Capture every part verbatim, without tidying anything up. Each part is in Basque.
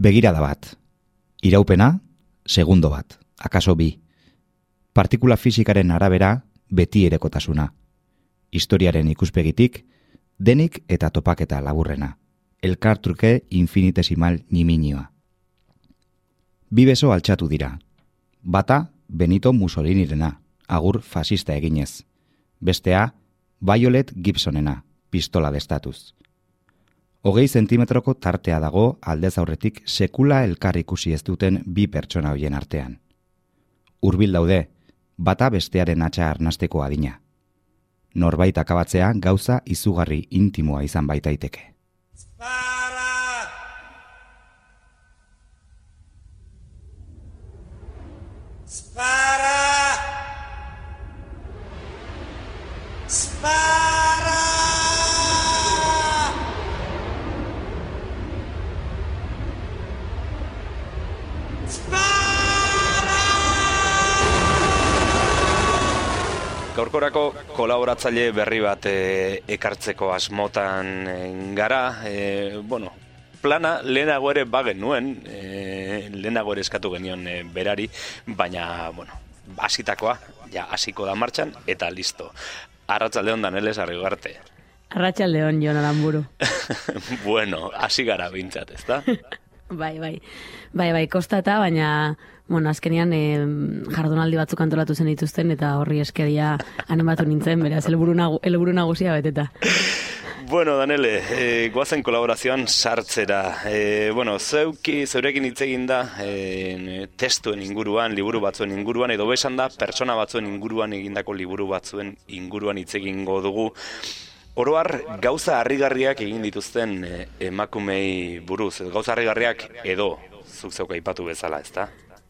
Begirada bat. Iraupena, segundo bat. Akaso bi. Partikula fisikaren arabera, beti erekotasuna. Historiaren ikuspegitik, denik eta topaketa laburrena. Elkartruke infinitesimal niminioa. Bi beso altxatu dira. Bata, Benito Mussolinirena, agur fasista eginez. Bestea, Violet Gibsonena, pistola destatuz. Hogei zentimetroko tartea dago aldez aurretik sekula elkar ikusi ez duten bi pertsona hoien artean. Hurbil daude, bata bestearen atxa arnasteko adina. Norbait akabatzea gauza izugarri intimoa izan baitaiteke. Spara! Spara! Spara! Gaurkorako kolaboratzaile berri bat e, ekartzeko asmotan e, gara, e, bueno, plana lehenago ere bagen nuen, e, lehenago ere eskatu genion e, berari, baina, bueno, hasitakoa, ja, hasiko da martxan, eta listo. Arratsaldeon Daneles Arrigarte. Arratsaldeon Jon Aramburu. Bueno, hasi gara behintzat, ezta? Bai, bai, bai, bai, kostata, baina, bueno, azkenean eh, jardunaldi batzuk antolatu zen dituzten, eta horri eskeria animatu nintzen, beraz, helburu nagu, helburu nagusia beteta. Bueno, Danele, eh, goazen kolaborazioan sartzera. Eh, bueno, zeuki, zeurekin hitz egin da eh, testuen inguruan, liburu batzuen inguruan, edo besan da, pertsona batzuen inguruan egindako liburu batzuen inguruan hitz egingo dugu. Oroar, gauza harrigarriak egin dituzten eh, emakumei buruz, gauza harrigarriak edo, zuk zeuka aipatu bezala, ezta?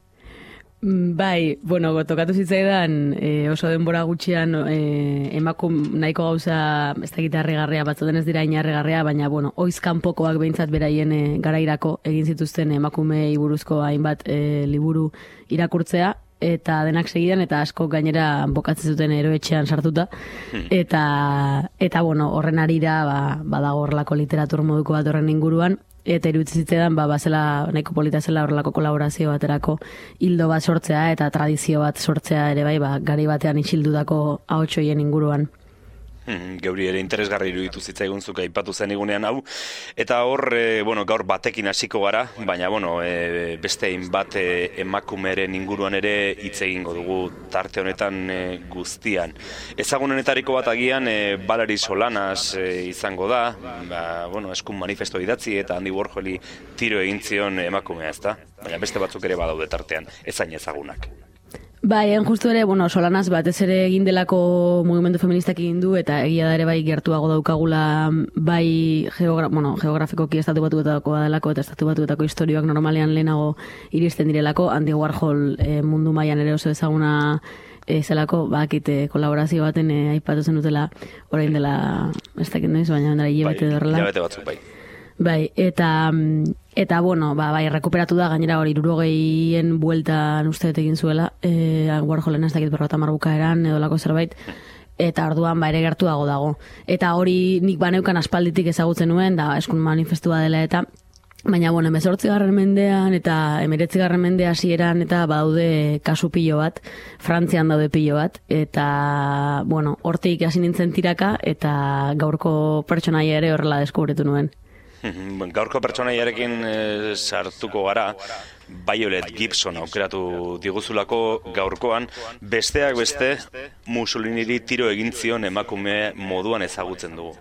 Bai, bueno, tokatu zitzaidan e, oso denbora gutxian e, emakum nahiko gauza ez dakit harrigarria, batzuten ez dira inarrigarria, baina, bueno, oizkanpokoak behintzat beraien e, garairako egin zituzten emakumei buruzko hainbat e, liburu irakurtzea, eta denak segidan, eta asko gainera bokatzen zuten eroetxean sartuta, eta, eta bueno, horren arira, ba, badago horrelako literatur moduko bat horren inguruan, eta iruditzen zitzetan, ba, bazela, nahiko polita zela horrelako kolaborazio baterako hildo bat sortzea, eta tradizio bat sortzea ere bai, ba, gari batean isildutako ahotsoien inguruan. Hmm, geuri ere interesgarri iruditu zitzaigun zuk aipatu zen igunean hau, eta hor, e, bueno, gaur batekin hasiko gara, baina, bueno, e, beste hainbat e, emakumeren inguruan ere hitz egingo dugu tarte honetan e, guztian. Ezagunenetariko bat agian e, Valerie Solanas e, izango da, ba, bueno, eskun manifesto idatzi eta Andy Warholi tiro egin zion emakumea, ezta? Baina beste batzuk ere badaude tartean, ezain ezagunak. Bai, en justu ere, bueno, Solanas batez ere egin delako mugimendu feministak egin du, eta egia da ere bai gertuago daukagula bai geogra bueno, geografikoki estatu batuetako delako, eta estatu batuetako historioak normalean lehenago iristen direlako. Andy Warhol e, mundu mailan ere oso ezaguna e, zelako, bakit e, kolaborazio baten e, aipatu zen dutela orain dela, ez dakit noiz, baina dara hilabete bai, dorrela. Hilabete batzuk, bai. Bai, eta, eta bueno, ba, bai, rekuperatu da, gainera hori hirurogeien bueltan uste egin zuela, e, Warholen ez dakit berrota marbuka eran, edo lako zerbait, eta orduan ba, ere gertuago dago. Eta hori nik baneukan aspalditik ezagutzen nuen, da eskun manifestua dela eta, baina, bueno, emezortzigarren mendean eta emeretzigarren mende hasieran eta badaude kasu pilo bat, Frantzian daude pilo bat, eta, bueno, hortik hasi nintzen tiraka, eta gaurko pertsonaia ere horrela deskubritu nuen. Gaurko pertsonaiarekin e, sartuko gara, Violet Gibson aukeratu diguzulako gaurkoan, besteak beste Mussoliniri tiro egin zion emakume moduan ezagutzen dugu.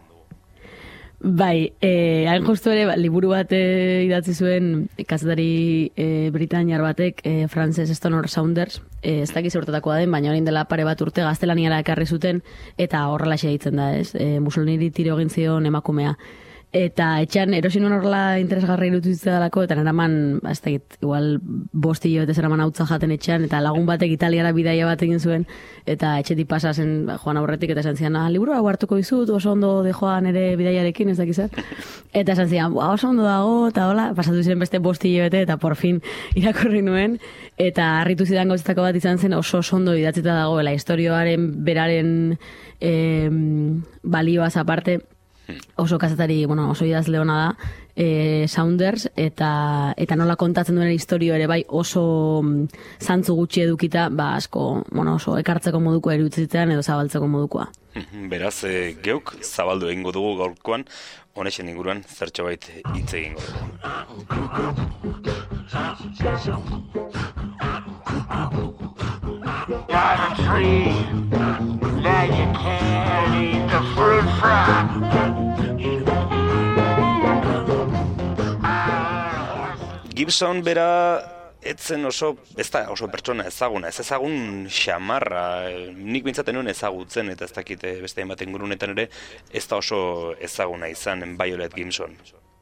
Bai, eh, hain justu ere, ba, liburu bat eh, idatzi zuen kazetari eh, britainiar batek, eh, Frances Stonor Saunders, eh, ez dakiz urtetakoa den, baina orain dela pare bat urte gaztelaniara ekarri zuten, eta horrelaxe ditzen da, ez? Eh, Mussoliniri tiro egin zion emakumea. Eta etxean erosi nuen horrela interesgarri irutuzitzen dalako, eta neraman, ez dakit, igual bosti jo eta zeraman hautza jaten etxean, eta lagun batek Italiara bidaia bat egin zuen, eta etxetik pasa zen joan aurretik, eta esan zian, ah, liburu hau hartuko dizut, oso ondo dejoan ere bidaiarekin, ez dakizat. Eta esan zian, oso ondo dago, eta hola, pasatu ziren beste bosti jo eta por fin irakurri nuen, eta harritu zidan gauzetako bat izan zen oso oso ondo idatzita dagoela, historioaren beraren eh, balioaz aparte, oso kazetari, bueno, oso idazle hona da, e, Saunders, eta eta nola kontatzen duen historio ere bai oso zantzu gutxi edukita, ba asko, bueno, oso ekartzeko moduko iruditzean edo zabaltzeko modukoa. Beraz, e, geuk zabaldu egingo dugu gaurkoan, honexen inguruan zertxo bait hitz egingo dugu. Got a tree that you can't eat the fruit from. Gibson bera etzen oso, ez da oso pertsona ezaguna, ez ezagun xamarra, nik bintzaten nuen ezagutzen, eta ez dakit beste hainbat ingurunetan ere, ez da oso ezaguna izan Violet Gibson.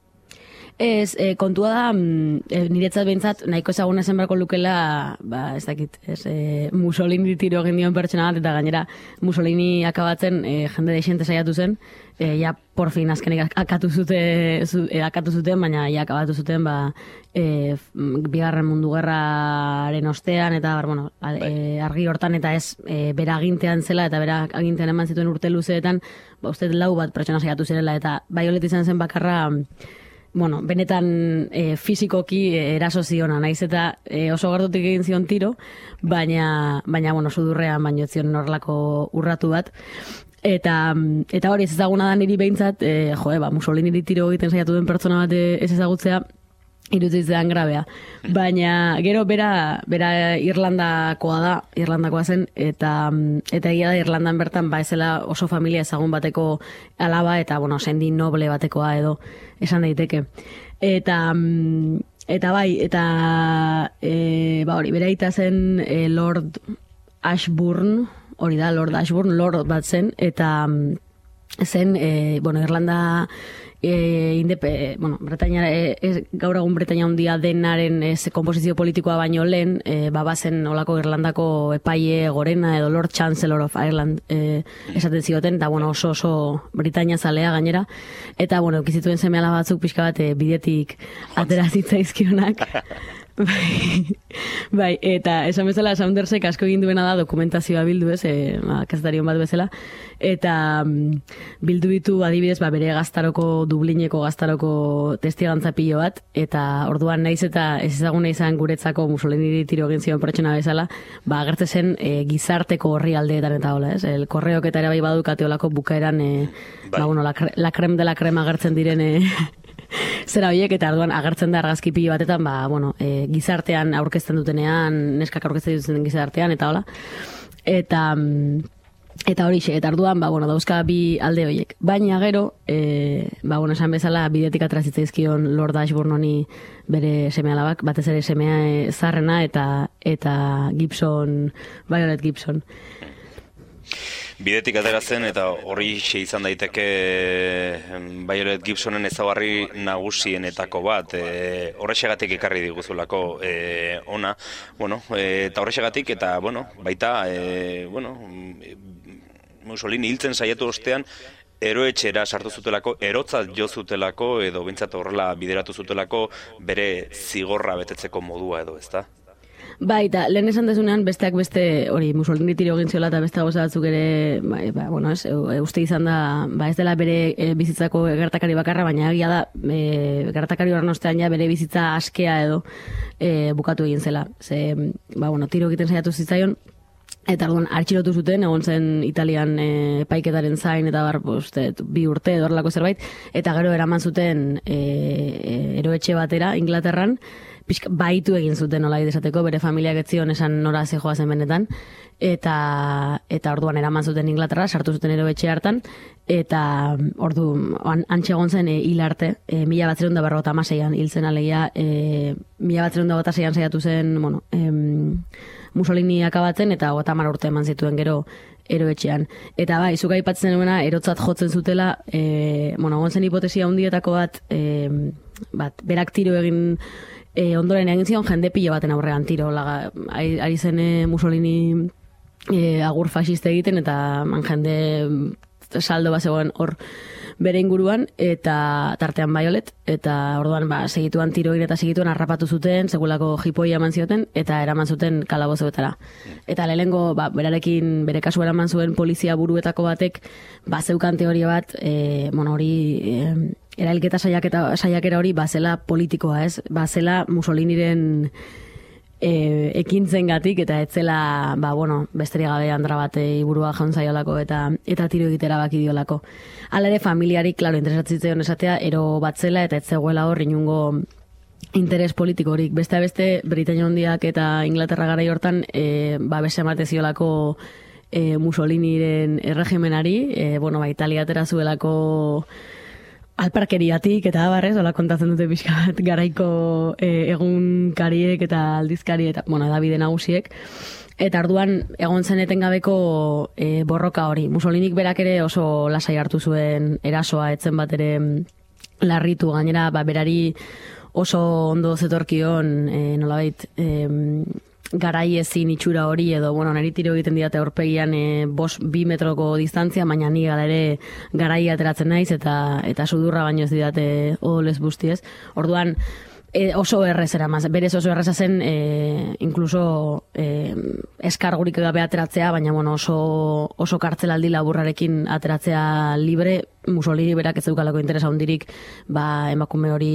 Ez, e, kontua da, e, niretzat behintzat, nahiko ezaguna zen beharko lukela, ba, ez dakit, ez, e, Mussolini tiro egin dion pertsona bat, eta gainera Mussolini akabatzen, e, jende deixente saiatu zen, e, ja, por fin, azkenik akatu, zute, zu, e, akatu zuten, baina ja, akabatu zuten, ba, e, bigarren mundu gerraren ostean, eta, bar, bueno, e, argi hortan, eta ez, e, bera agintean zela, eta bera agintean eman zituen urte luzeetan, ba, uste lau bat pertsona saiatu zirela, eta Violet izan zen bakarra, bueno, benetan e, fizikoki e, eraso ziona, naiz eta e, oso gardutik egin zion tiro, baina, baina bueno, sudurrean baino ez zion horrelako urratu bat. Eta, eta hori ez ezaguna da niri behintzat, e, jo, ba, Mussolini tiro egiten saiatu den pertsona bat ez ezagutzea, iruditzean grabea. Baina gero bera, bera Irlandakoa da, Irlandakoa zen, eta eta egia da Irlandan bertan ba ezela oso familia ezagun bateko alaba eta bueno, sendi noble batekoa edo esan daiteke. Eta eta bai, eta e, ba hori, bera aita zen e, Lord Ashburn, hori da Lord Ashburn, Lord bat zen, eta zen, e, bueno, Irlanda E, indepe, bueno, Bretaña, e, gaur egun Bretaña handia denaren ez, komposizio politikoa baino lehen, e, babazen olako Irlandako epaile gorena edo Lord Chancellor of Ireland e, esaten zioten, eta bueno, oso oso Bretaña zalea gainera, eta bueno, ukizituen seme-alaba batzuk pixka bat e, bidetik atera zitzaizkionak. Bai, bai, eta esan bezala Saundersek asko egin duena da dokumentazioa bildu ez, e, ba, kazetarion bat bezala, eta mm, bildu ditu adibidez ba, bere gaztaroko, Dublineko gaztaroko testigantza pilo bat, eta orduan naiz eta ez ezaguna izan guretzako Mussolini tiro egin zion pertsona bezala, ba, agertzen zen e, gizarteko horri aldeetan eta hola, ez, el korreok eta ere bai badukate olako bukaeran, e, ba, bueno, la, la creme de la crema agertzen diren, e, zera horiek, eta arduan agertzen da argazki pilo batetan, ba, bueno, e, gizartean aurkezten dutenean, neskak aurkezten duten gizartean, eta hola. Eta, eta hori xe, eta arduan, ba, bueno, dauzka bi alde horiek. Baina gero, e, ba, bueno, esan bezala, bidetik atrazitzaizkion Lord Ashburn honi bere seme-alabak, batez ere semea zarrena, eta, eta Gibson, Violet Gibson. Bidetik atera zen eta horri xe izan daiteke Violet Gibsonen ezaugarri nagusienetako bat, e, horrexegatik ekarri diguzulako e, ona, bueno, e, eta horrexegatik eta, bueno, baita, e, bueno, Mussolini hiltzen saiatu ostean, eroetxera sartu zutelako, erotzat jo zutelako, edo bintzat horrela bideratu zutelako bere zigorra betetzeko modua edo, ezta? Bai, eta lehen esan dezunean besteak beste, hori, Mussolini tiro egin ziola eta beste gauza batzuk ere, ba, ba, bueno, ez, e, uste izan da, ba, ez dela bere e, bizitzako gertakari bakarra, baina egia da, e, gertakari horren ostean ja bere bizitza askea edo e, bukatu egin zela. Ze, ba, bueno, tiro egiten saiatu zitzaion, eta orduan artxilotu zuten, egon zen Italian e, paiketaren zain, eta bar, uste, bi urte edo horrelako zerbait, eta gero eraman zuten e, e, eroetxe batera, Inglaterran, pixka, baitu egin zuten nola esateko, bere familiak etzion esan nora zehoa zen benetan, eta, eta orduan eraman zuten Inglaterra, sartu zuten eroetxe hartan, eta ordu antxe egon zen e, hil arte, e, mila batzerun da berrota amaseian hil zen alegia, e, mila batzerun da gota zeian saiatu zen, bueno, em, Mussolini akabatzen, eta gota mar urte eman zituen gero eroetxean. Eta bai, zuka aipatzen nuena, erotzat jotzen zutela, e, bueno, egon zen hipotesia hundietako bat, e, bat, berak tiro egin, E, ondoren egin zion jende pilo baten aurrean tiro, laga, ari, ari zen e, Mussolini e, agur fasciste egiten, eta man jende saldo bat zegoen hor bere inguruan, eta tartean Violet, eta orduan ba, segituan tiro egin eta segituan harrapatu zuten, segulako jipoia eman zioten, eta eraman zuten kalabozoetara. Eta lehengo, ba, berarekin, bere kasu eraman zuen polizia buruetako batek, ba, zeukan teoria bat, e, bueno, hori... E, erailketa saiaketa saiakera hori bazela politikoa, ez? Bazela Mussoliniren E, ekintzengatik eta etzela, ba, bueno, besterik gabe andra batei burua jaun zaiolako eta eta tiro egitera baki diolako. Hala ere familiari, klaro, interesatzitzen esatea, ero batzela eta etzegoela hor inungo interes politikorik. Beste beste, Britainia Handiak eta Inglaterra garai hortan, e, ba, beste emate ziolako e, Mussoliniren erregimenari, e, bueno, ba, Italia atera zuelako alparkeriatik eta abarrez, hola kontatzen dute pixka bat garaiko e, egunkariek eta aldizkari eta, bueno, edabide nagusiek. Eta orduan egon zen etengabeko e, borroka hori. Mussolinik berak ere oso lasai hartu zuen erasoa, etzen bat ere larritu, gainera, ba, berari oso ondo zetorkion, e, nolabait, e, garai ezin itxura hori edo, bueno, neri tiro egiten diate aurpegian e, bos, bi metroko distantzia, baina ni gara ere garai ateratzen naiz eta eta sudurra baino ez didate odolez bustiez. Orduan, e, oso errez eramaz, berez oso erreza zen e, inkluso e, eskargurik gabe ateratzea, baina bueno, oso, oso kartzelaldi laburrarekin ateratzea libre, Mussolini berak ez zeukalako interesa hundirik ba, emakume hori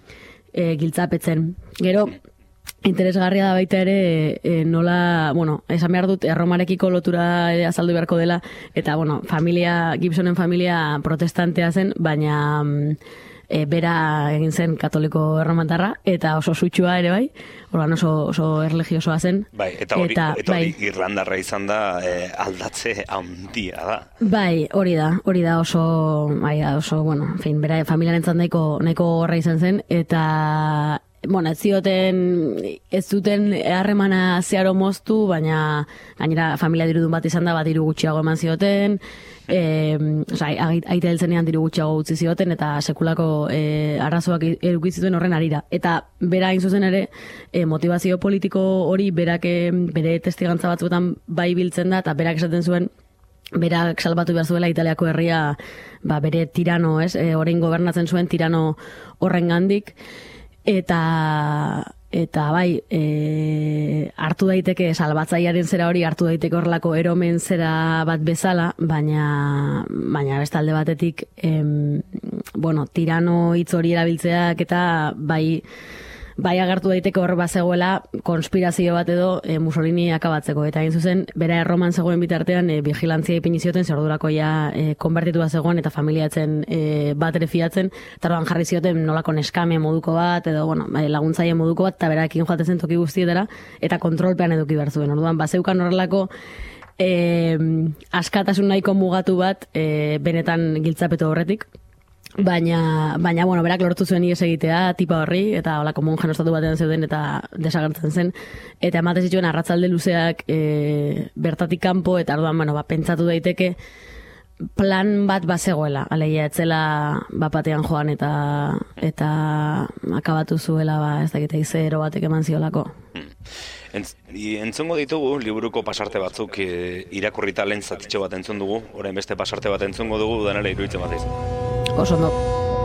e, giltzapetzen. Gero, interesgarria da baita ere e, nola, bueno, esan behar dut Erromarekiko lotura ere azaldu beharko dela eta, bueno, familia, Gibsonen familia protestantea zen, baina e, bera egin zen katoliko erromatarra eta oso sutsua ere bai, orduan oso, oso erlegiosoa zen. Bai, eta hori, eta, eta hori bai, Irlandarra izan da e, aldatze handia da. Bai, hori da, hori da oso, bai, oso, bueno, en fin, bera familiarentzat nahiko, nahiko horra izan zen eta bueno, ez zioten, ez zuten harremana zeharo moztu, baina gainera familia dirudun bat izan da, bat diru gutxiago eman zioten, e, oza, aite heltzenean diru gutxiago utzi zioten, eta sekulako e, arrazoak edukizituen horren arira. Eta bera hain zuzen ere, e, motivazio politiko hori berak bere testigantza batzuetan bai biltzen da, eta berak esaten zuen, berak salbatu behar zuela Italiako herria ba, bere tirano, ez? E, orain gobernatzen zuen tirano horren gandik, eta eta bai e, hartu daiteke salbatzailearen zera hori hartu daiteke horrelako eromen zera bat bezala, baina baina beste alde batetik em, bueno, tirano hitz hori erabiltzeak eta bai bai agertu daiteke hor bazegoela konspirazio bat edo e, Mussolini akabatzeko. Eta hain zuzen, bera Erroman zegoen bitartean e, vigilantzia ipini zioten, zer ordurako ja e, konbertitua zegoen eta familiatzen e, bat ere fiatzen, eta orduan jarri zioten nolako neskame moduko bat, edo bueno, laguntzaile moduko bat, eta berakin joaten zen toki guztietara, eta kontrolpean eduki behar zuen. Orduan, bazeukan horrelako e, askatasun nahiko mugatu bat e, benetan giltzapeto horretik. Baina, baina, bueno, berak lortu zuen ies egitea tipa horri, eta holako monjan ostatu batean zeuden eta desagertzen zen. Eta ematen zituen arratzalde luzeak e, bertatik kanpo, eta orduan, bueno, ba, pentsatu daiteke plan bat bazegoela. Alegia, etzela bapatean joan eta eta akabatu zuela, ba, ez dakite izero batek eman ziolako. Entz, entzungo ditugu, liburuko pasarte batzuk e, irakurrita lehen zatitxo bat entzun dugu, orain beste pasarte bat entzungo dugu, danela iruditzen bat izan. Oso ondo.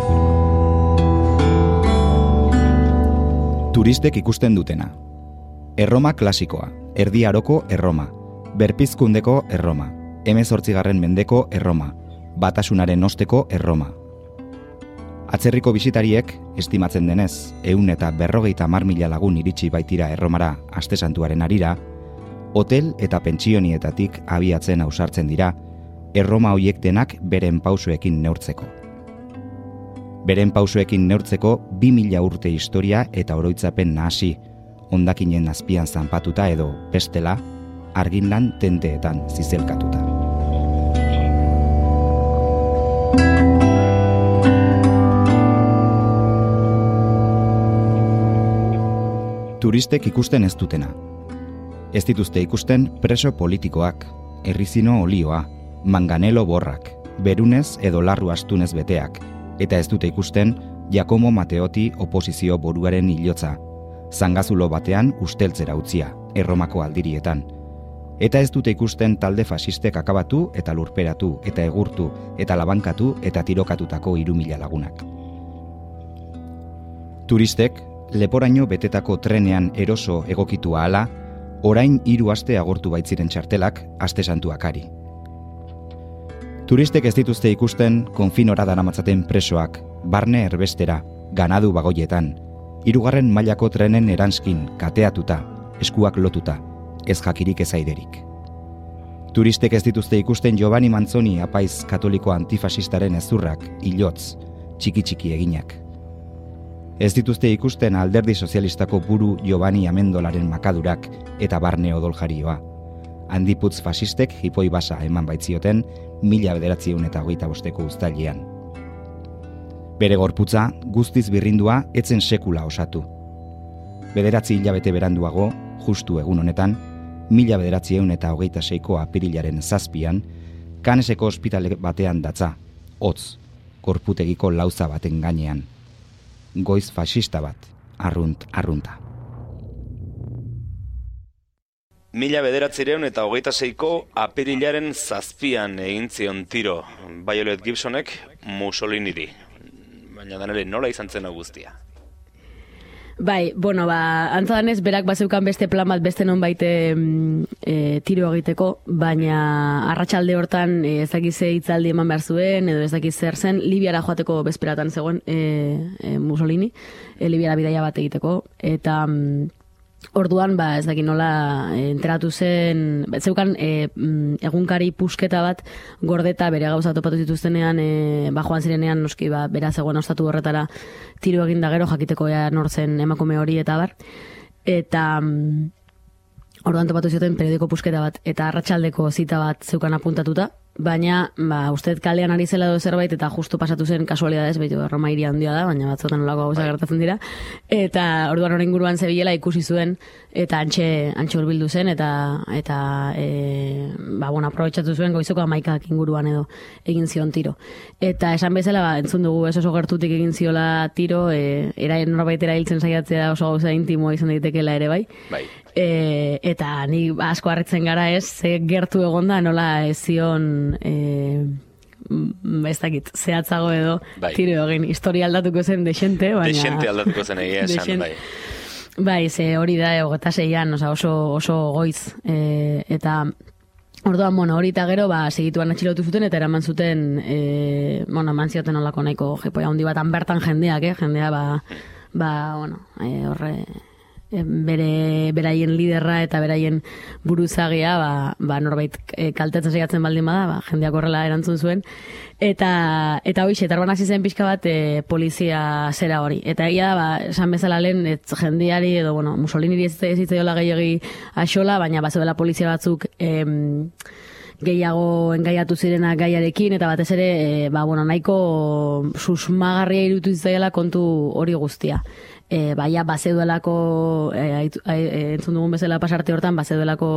Turistek ikusten dutena. Erroma klasikoa, Erdi Aroko Erroma, Berpizkundeko Erroma, hemezortzigarren mendeko Erroma, Batasunaren osteko Erroma. Atzerriko bisitariek, estimatzen denez, ehun eta berrogeita hamar mila lagun iritsi baitira Erromara Aste Santuaren harira, hotel eta pentsionietatik abiatzen ausartzen dira, Erroma hoiek denak beren pausoekin neurtzeko. Beren pausoekin neurtzeko bi mila urte historia eta oroitzapen nahasi, hondakinen azpian zanpatuta edo, bestela, arginlan tenteetan zizelkatuta. Turistek ikusten ez dutena. Ez dituzte ikusten preso politikoak, errizino olioa, manganelo borrak, berunez edo larru astunez beteak, eta ez dute ikusten Giacomo Matteotti oposizio buruaren hilotza, zangazulo batean usteltzera utzia, Erromako aldirietan. Eta ez dute ikusten talde fasistek akabatu eta lurperatu, eta egurtu, eta labankatu eta tirokatutako hiru mila lagunak. Turistek, leporaino betetako trenean eroso egokitu ahala, orain hiru aste agortu baitziren txartelak Aste Santuak ari. Turistek ez dituzte ikusten konfinora daramatzaten presoak, barne erbestera, ganadu bagoietan, hirugarren mailako trenen eranskin, kateatuta, eskuak lotuta, ez jakirik ez airerik. Turistek ez dituzte ikusten Giovanni Manzoni apaiz katoliko antifasistaren ezurrak, ilotz, txiki-txiki eginak. Ez dituzte ikusten alderdi sozialistako buru Giovanni Amendolaren makadurak eta barne odoljarioa. Handiputz fasistek hipoi basa eman baitzioten mila bederatziehun eta hogeita bosteko uztailean. Bere gorputza guztiz birrindua etzen sekula osatu. Bederatzi hilabete beranduago, justu egun honetan, mila bederatziehun eta hogeita seiko apirilaren zazpian, Caneseko ospitale batean datza, hotz, gorputegiko lauza baten gainean. Goiz fasista bat, arrunt, arrunta. Mila bederatzireun eta hogeita seiko apirilaren zazpian egin zion tiro Violet Gibsonek Mussoliniri. Baina danere nola izan zen hau guztia? Bai, bueno, ba, antzadanez, berak bazeukan beste plan bat beste non baite e, tiro egiteko, baina arratsalde hortan e, ez dakize hitzaldi eman behar zuen, edo ez dakiz zer zen, Libiara joateko bezperatan zegoen e, e, Mussolini, e, Libiara bidaia bat egiteko, eta mm, orduan, ba, ez dakit nola e, enteratu zen, zeukan e, egunkari pusketa bat gordeta bere gauza topatu zituztenean, e, ba, joan zirenean, noski, ba, bera zegoen ostatu horretara tiro egin da gero, jakiteko ea nortzen emakume hori eta bar. Eta mm, orduan topatu zuten periodiko pusketa bat, eta arratsaldeko zita bat zeukan apuntatuta, baina, ba, usteet kalean ari zela edo zerbait, eta justu pasatu zen kasualidadez, behitu, Roma hiri handia da, baina batzotan olako gauza gertatzen dira, eta orduan horren inguruan zebilela ikusi zuen, eta antxe, antxe urbildu zen, eta, eta e, ba, bueno, aprobetxatu zuen goizoko amaikak inguruan edo egin zion tiro. Eta esan bezala, ba, entzun dugu ez oso gertutik egin ziola tiro, e, era, norbait erailtzen saiatzea oso gauza intimoa izan daitekeela ere bai. Bai. E, eta ni asko harritzen gara ez, ze gertu egonda nola ez zion e, ez dakit, zehatzago edo bai. Tiro egin, historia aldatuko zen desente, baina... Desente aldatuko zen egia esan, bai. Bai, ze hori da, hogeita seian, oza, oso, oso goiz, e, eta... Orduan, bueno, hori eta gero, ba, segituan atxilotu zuten, eta eraman zuten, e, bueno, eman zioten olako nahiko jipoia handi batan bertan jendeak, eh? Jendea, ba, ba, bueno, e, horre... bere beraien liderra eta beraien buruzagia ba, ba norbait e, kaltetzen saiatzen baldin bada, ba, jendeak horrela erantzun zuen eta eta hoize eta orban hasi zen pixka bat e, polizia zera hori eta egia da, ba, esan bezala lehen ez jendeari edo bueno, Mussoliniri ez zitzaiola gehiegi axola, baina bazeudela polizia batzuk em, gehiago engaiatu zirena gaiarekin eta batez ere e, ba, bueno, nahiko susmagarria irutu zitzaiela kontu hori guztia. E, baia bazeduelako e, e, entzun dugun bezala pasarte hortan bazeduelako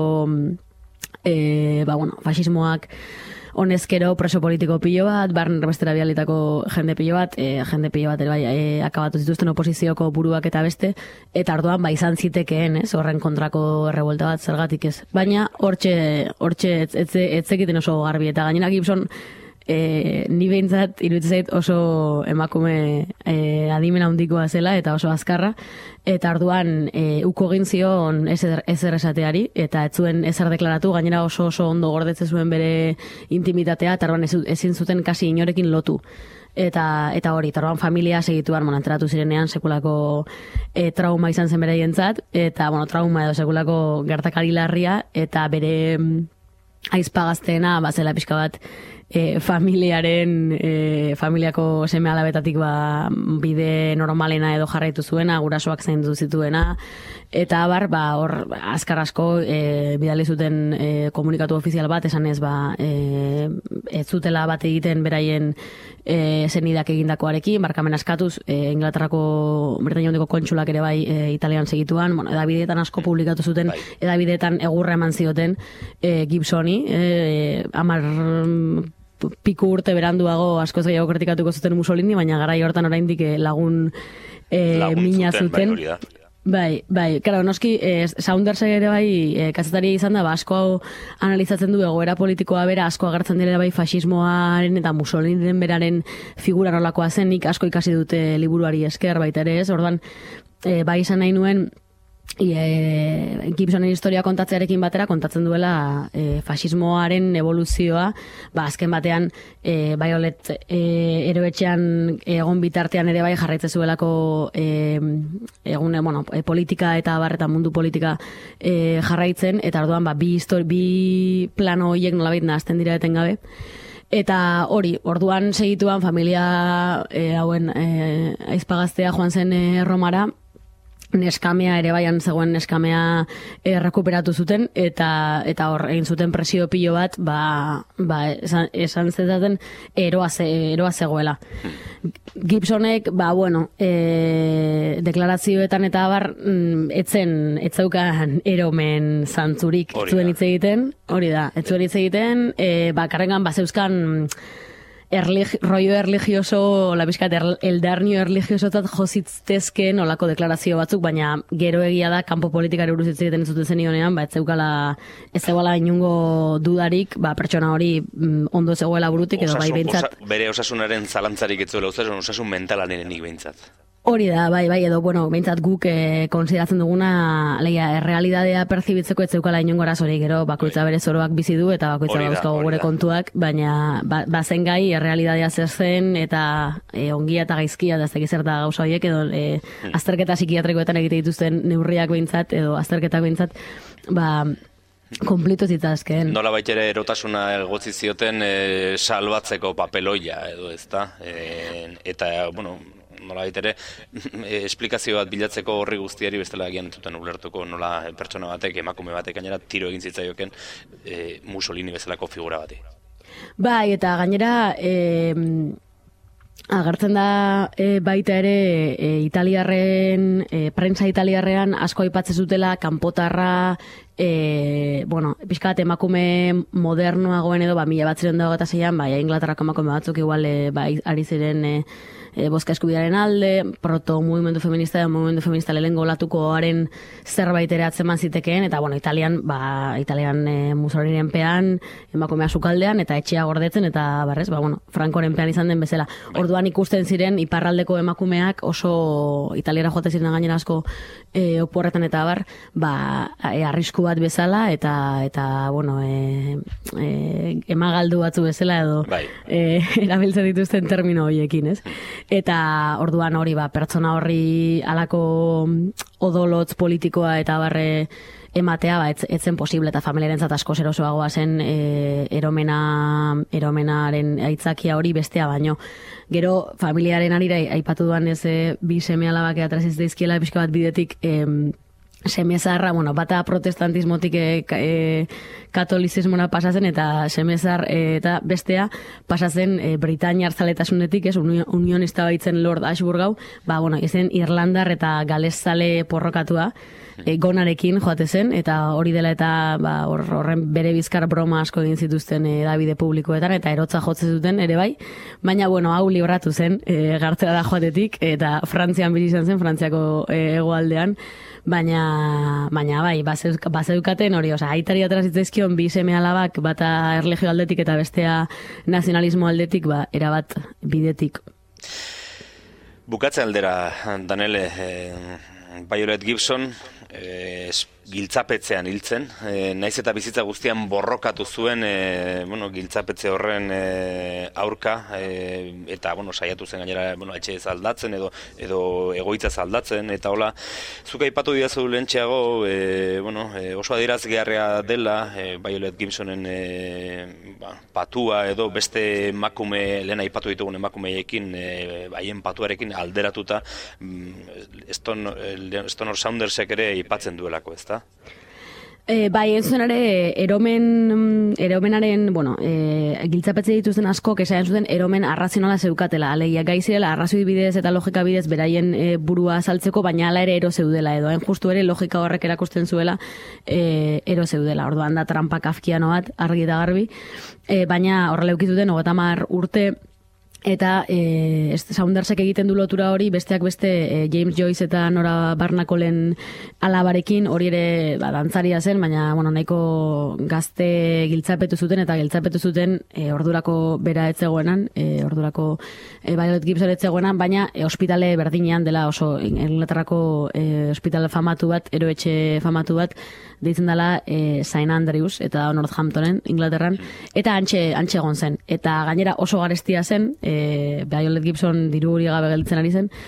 e, ba, bueno, fasismoak honezkero preso politiko pilo bat, barren erbestera bialitako jende pilo bat, e, jende pilo bat ere bai, e, akabatu zituzten oposizioko buruak eta beste, eta orduan ba izan zitekeen, ez, horren kontrako errebolta bat zergatik ez. Baina hortxe, hortxe ez, ez, ez zekiten oso garbi, eta gainera Gibson E, ni behintzat iruditzen zait oso emakume e, adimen handikoa zela eta oso azkarra eta orduan e, uko egin zion ezer, ezer esateari eta ez zuen ezer deklaratu, gainera oso oso ondo gordetzen zuen bere intimitatea eta orduan ez, ezin zuten kasi inorekin lotu. Eta, eta hori, eta orduan familia segituan, bueno, enteratu zirenean sekulako e, trauma izan zen beraientzat eta bueno, trauma edo sekulako gertakari larria eta bere aizpagazteena bazela pixka bat E, familiaren, e, familiako seme alabetatik ba, bide normalena edo jarraitu zuena, gurasoak zaindu zituena, eta abar, ba, hor, azkar asko e, bidali zuten e, komunikatu ofizial bat, esan ez, ba, e, ez zutela bat egiten beraien e, zenidak egindakoarekin, barkamen askatuz, e, Inglaterrako Britainia Handiko kontsulak ere bai e, Italian segituan, bueno, edabideetan asko publikatu zuten, bai. Edabideetan egurra eman zioten e, Gibsoni, e, amar piku urte beranduago askoz gehiago kritikatuko zuten Mussolini, baina garai hortan oraindik lagun e, mina zuten. Bai, bai, bai, claro, noski eh, Saunders ere bai eh, kazetari izan da, ba, asko analizatzen du egoera politikoa bera, asko agertzen dira bai fasismoaren eta Mussoliniren beraren figura nolakoa zen, nik asko ikasi dute liburuari esker baita ere ez, orduan eh, bai izan nahi nuen E, Gibsonen historia kontatzearekin batera kontatzen duela e, fasismoaren evoluzioa, ba, azken batean e, Violet e, eroetxean egon bitartean ere bai jarraitze zuelako e, egun, bueno, e, politika eta bar eta mundu politika e, jarraitzen, eta orduan ba, bi, histori, bi plano horiek nolabait nahazten dira etengabe. Eta hori, orduan segituan familia e, hauen e, aizpagaztea joan zen e, Romara, neskamea ere baian zegoen neskamea errekuperatu zuten, eta eta hor egin zuten presio pilo bat, ba, ba esan, esan zetaten eroa, ze, eroa zegoela. Gibsonek, ba, bueno, e, deklarazioetan eta abar, etzen, etzeukan eromen zantzurik zuen hitz egiten, hori da, ez zuen hitz egiten, e, ba, karrengan, ba, zeuzkan Erlig, rollo erligioso, labizkat, er, eldarnio erligiosotzat jozitztezken olako deklarazio batzuk, baina gero egia da, kanpo politikari buruz hitz egiten zuten zenionean, ba, ez zeukala, ez zegoela inungo dudarik, ba, pertsona hori mm, ondo zegoela burutik, edo bai behintzat. Osa, bere osasunaren zalantzarik ez zuela, osasun, osasun mentalanenik behintzat. Hori da, bai, bai, edo, bueno, behintzat guk eh, konsideratzen duguna, leia, errealidadea perzibitzeko ez zeukala inongo arazorik, gero, bakoitza bere zoroak bizi du, eta bakoitza dauzkago gure kontuak, baina, ba, bazen gai, errealidadea zer zen, eta e, ongia eta gaizkia, da ez dakiz zerta gauza horiek, edo e, azterketa psikiatrikoetan egite dituzten neurriak behintzat, edo azterketak behintzat, ba, konplitu zitzazken. Nola baitere erotasuna egotzi zioten e, salbatzeko papeloia, edo ez da, e, eta, bueno, nola baitere, e, esplikazio bat bilatzeko horri guztiari bestela agian entzuten ulertuko nola pertsona batek, emakume batek gainera tiro egin zitzaioken e, Mussolini bezalako figura bati. Bai, eta gainera e, agertzen da e, baita ere e, italiarren, e, prensa italiarrean asko aipatzen zutela kanpotarra, e, bueno, pixkat emakume modernoagoen edo, ba, mila batziren dago eta zeian, bai, Inglaterrako emakume batzuk igual e, bai, ari ziren e, E, boska eskubidearen alde, proto-movimendu feminista, movimendu feminista lehengo olatukoaren zerbait ere atzeman zitekeen, eta, bueno, Italian, ba, Italian e, Mussoliniren pean, emakumea sukaldean, eta etxea gordetzen, eta, barrez, ba, bueno, Frankoren pean izan den bezala. Orduan ikusten ziren, iparraldeko emakumeak oso italiara joate ziren gainera asko e, oporretan eta bar, ba, e, arrisku bat bezala, eta, eta bueno, e, e, emagaldu batzu bezala, edo, bai. e, erabiltzen dituzten termino horiekin, ez? Eta orduan hori ba, pertsona horri alako odolotz politikoa eta barre ematea, ba, ez, ez zen posible eta familiarentzat asko erosoagoa zen e, eromena, eromenaren aitzakia hori bestea baino. Gero familiaren arira aipatu duan ez e, bi seme alabak atraziz daizkiela pixka bat bidetik e, seme zaharra, bueno, bata protestantismotik e, e, katolizismora pasatzen eta seme zahar e, eta bestea pasatzen e, Britainia arzaletasunetik, ez, unionista baitzen Lord Ashburgau, ba, bueno, izen Irlandar eta galeszale porrokatua, e, gonarekin joate zen, eta hori dela eta ba, horren bere bizkar broma asko egin zituzten edabide publikoetan, eta erotza jotze zuten ere bai, baina, bueno, hau libratu zen, e, gartzera da joatetik, eta Frantzian bizi izan zen, Frantziako e, hegoaldean, baina, baina bai, bazeukaten hori, oza, aitari atrazitzaizkion bi seme alabak, bata erlegio aldetik eta bestea nazionalismo aldetik, ba, erabat bidetik. Bukatze aldera, Danele, eh, Violet Gibson, eh, giltzapetzean hiltzen, e, naiz eta bizitza guztian borrokatu zuen e, bueno, giltzapetze horren e, aurka e, eta bueno, saiatu zen gainera bueno, etxe ez aldatzen edo, edo egoitza aldatzen eta hola, zuk aipatu didazu lehentxeago e, bueno, e, oso adierazgarria dela e, Violet Gibsonen e, ba, patua edo beste emakume, lehen aipatu ditugun emakumeekin e, haien patuarekin alderatuta Stonor Saundersek ere aipatzen duelako, ezta? E, bai, entzuen ere, eromen, eromenaren, bueno, e, giltzapetze dituzten askok esaten zuten eromen arrazionala zeukatela, alegia gaizirela arrazoi bidez eta logika bidez beraien e, burua saltzeko, baina ala ere ero zeudela, edo hain justu ere logika horrek erakusten zuela e, ero zeudela, orduan da trampa kafkiano bat, argi eta garbi, e, baina horrela eukizuten, hogeita hamar urte, Eta e, Saundersek egiten du lotura hori, besteak beste e, James Joyce eta Nora Barnacolen alabarekin, hori ere ba, dantzaria zen, baina bueno, nahiko gazte giltzapetu zuten, eta giltzapetu zuten e, ordurako bera etzegoenan, e, ordurako e, Violet Gibson etzegoenan, baina e, ospitale berdinean dela oso Inglaterrako e, ospitale famatu bat, eroetxe famatu bat, deitzen dela e, Saint Andrews, eta Northamptonen, Inglaterran, eta antxe, antxe egon zen. Eta gainera oso garestia zen, e, Violet Gibson diru hori gabe gelditzen ari zen,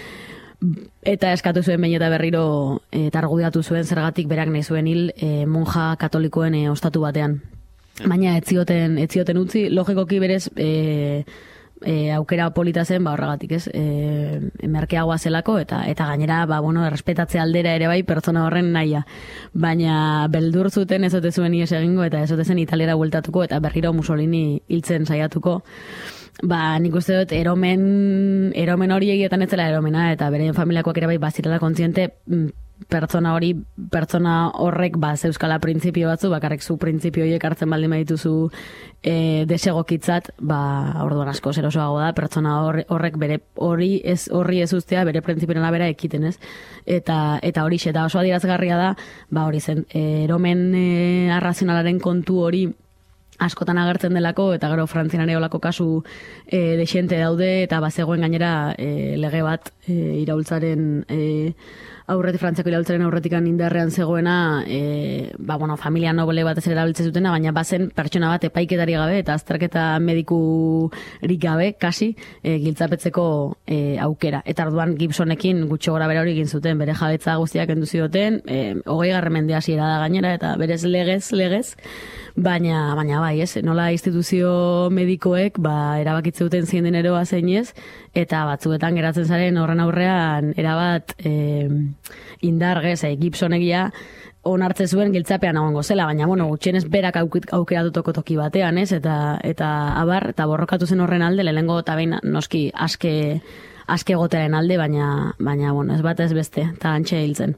eta eskatu zuen behin eta berriro eta argudiatu zuen zergatik berak nahi zuen hil e, monja katolikoen e, ostatu batean. Baina ez zioten, ez zioten utzi, logikoki berez e, e, aukera polita zen, ba horregatik ez, e, merkeagoa zelako, eta eta gainera, ba, bueno, errespetatze aldera ere bai pertsona horren nahia. Baina beldur zuten ez ote zuen ies egingo, eta ez ote zen Italiara bueltatuko, eta berriro Mussolini hiltzen saiatuko. Ba, nik uste dut, eromen, eromen hori egietan ez zela eromena, eta beren familiakoak ere bai bazirela kontziente, pertsona hori, pertsona horrek ba, zeuzkala printzipio batzu, bakarrik zu printzipio horiek hartzen baldin badituzu e, desegokitzat, ba, orduan asko zerosoago da, pertsona horrek bere hori ez horri ez ustea, bere printzipioen arabera ekiten, ez? Eta, eta hori eta oso adierazgarria da, ba, hori zen, eromen e, arrazionalaren kontu hori askotan agertzen delako, eta gero Frantzian ere olako kasu e, dexente daude, eta bazegoen gainera e, lege bat e, iraultzaren e, aurretik, Frantziako iraultzaren aurretikan indarrean zegoena, e, ba, bueno, familia noble bat ez erabiltzen zutena, baina bazen pertsona bat epaiketari gabe, eta azterketa medikurik gabe, kasi, e, giltzapetzeko e, aukera. Eta orduan Gibsonekin gutxo gora bera hori egin zuten, bere jabetza guztiak enduzioten, e, hogei garren mende hasiera da gainera, eta berez legez, legez, baina, baina bai, ez, nola instituzio medikoek, ba, erabakitze duten zien deneroa zeinez, eta batzuetan geratzen zaren horren aurrean erabat e, indargez, e, Gibsonegia onartze zuen giltzapean egongo zela, baina bueno, gutxienez berak aukeratutoko toki batean, ez, eta eta abar, eta borrokatu zen horren alde, lehenengo eta behin noski aske aske egotearen alde, baina baina bueno, ez bat ez beste, eta antxe hiltzen.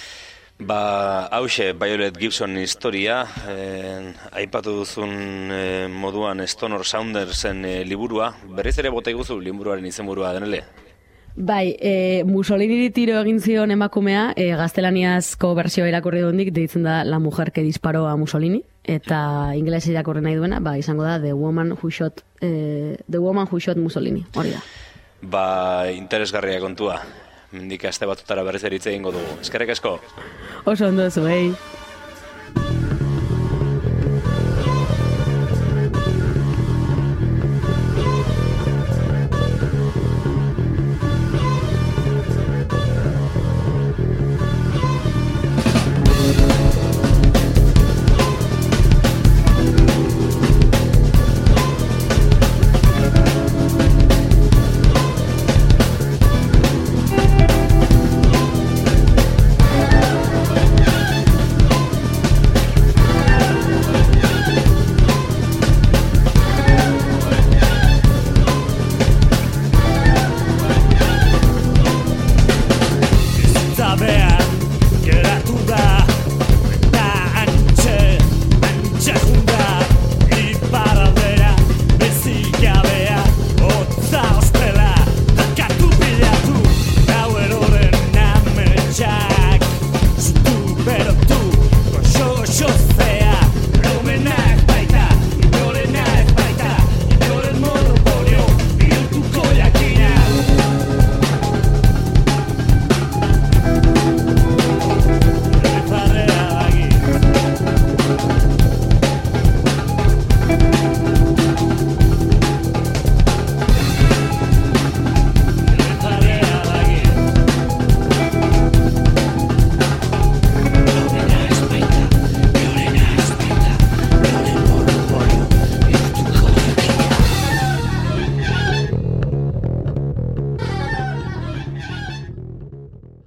Ba, hause, Violet Gibson historia, eh, aipatu duzun eh, moduan Stonor Saundersen eh, liburua, berriz ere bota iguzu liburuaren izenburua denele? Bai, e, Mussolini tiro egin zion emakumea, e, gaztelaniazko bertsioa irakurri duendik, deitzen da La mujer que disparó a Mussolini, eta ingelesa irakurri nahi duena, ba, izango da The Woman Who Shot, eh, The Woman Who Shot Mussolini, hori da. Ba, interesgarria kontua. Mendik aste batutara berriz eritze egingo dugu. Eskerrik asko. Oso ondo zu, eh?